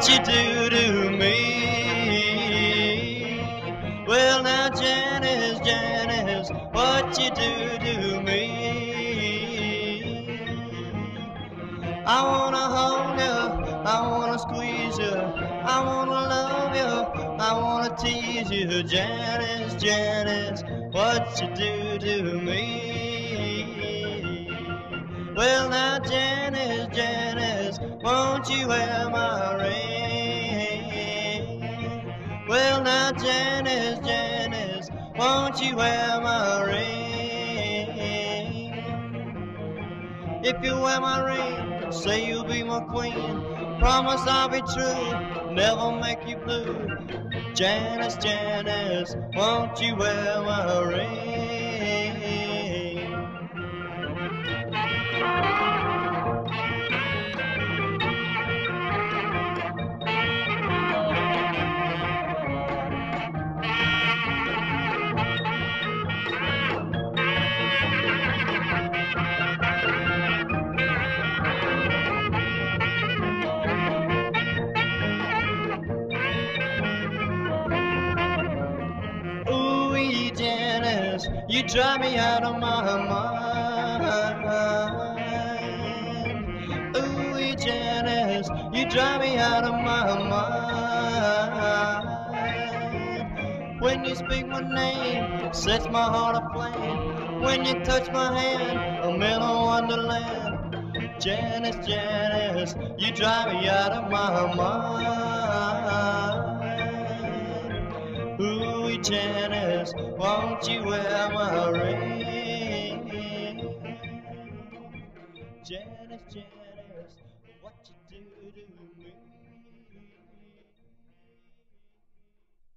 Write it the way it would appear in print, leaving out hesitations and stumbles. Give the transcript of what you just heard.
what you do to me. Well now Janice, Janice, what you do to me. I wanna hold you, I wanna squeeze you, I wanna love you, I wanna tease you. Janice, Janice, what you do to me. Well now Janice, Janice, won't you wear my ring? Well now Janice, Janice, won't you wear my ring? If you wear my ring, say you'll be my queen. Promise I'll be true, never make you blue. Janice, Janice, won't you wear my ring? Ooh, Janice, you drive me out of my mind. Ooh, Janice, you drive me out of my mind. When you speak my name, sets my heart aflame. When you touch my hand, I'm in a wonderland. Janice, Janice, you drive me out of my mind. Ooh, Janice, won't you wear my ring? Janice, Janice, what you do to me?